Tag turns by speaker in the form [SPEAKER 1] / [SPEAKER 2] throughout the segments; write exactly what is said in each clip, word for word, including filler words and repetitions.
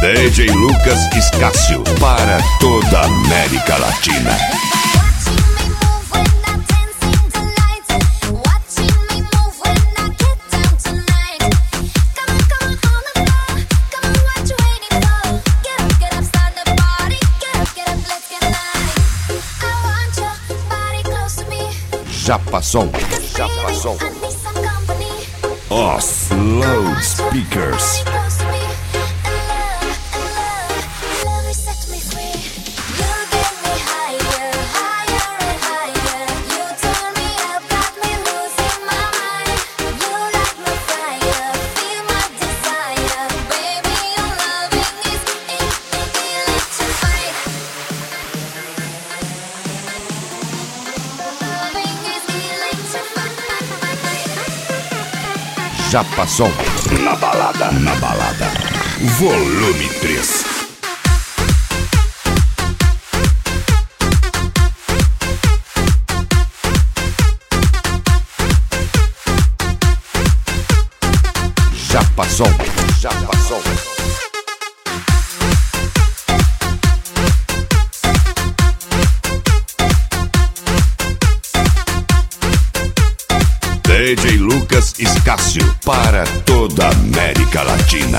[SPEAKER 1] D J Lucas Escácio para toda a América Latina. Já passou, já passou. Os Loudspeakers. Já passou. Na balada, na balada. Volume três. Já passou, já passou. D J Lucas Escácio para toda a América Latina.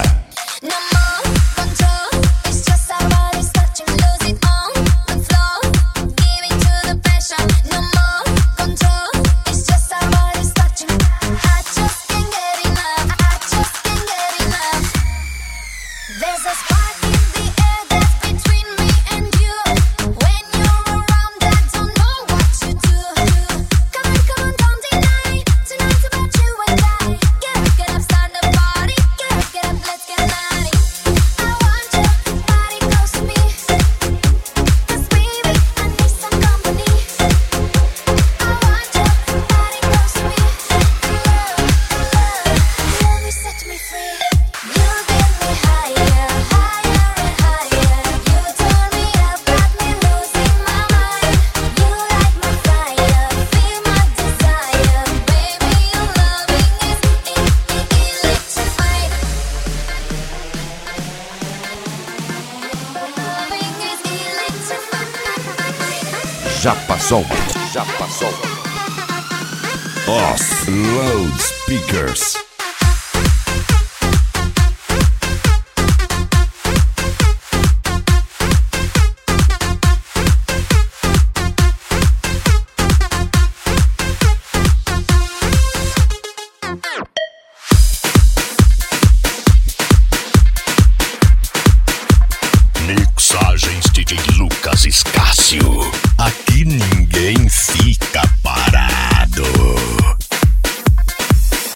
[SPEAKER 1] Já passou, já passou. Os Loudspeakers.
[SPEAKER 2] Mixagens D J Lucas Escácio. Aqui ninguém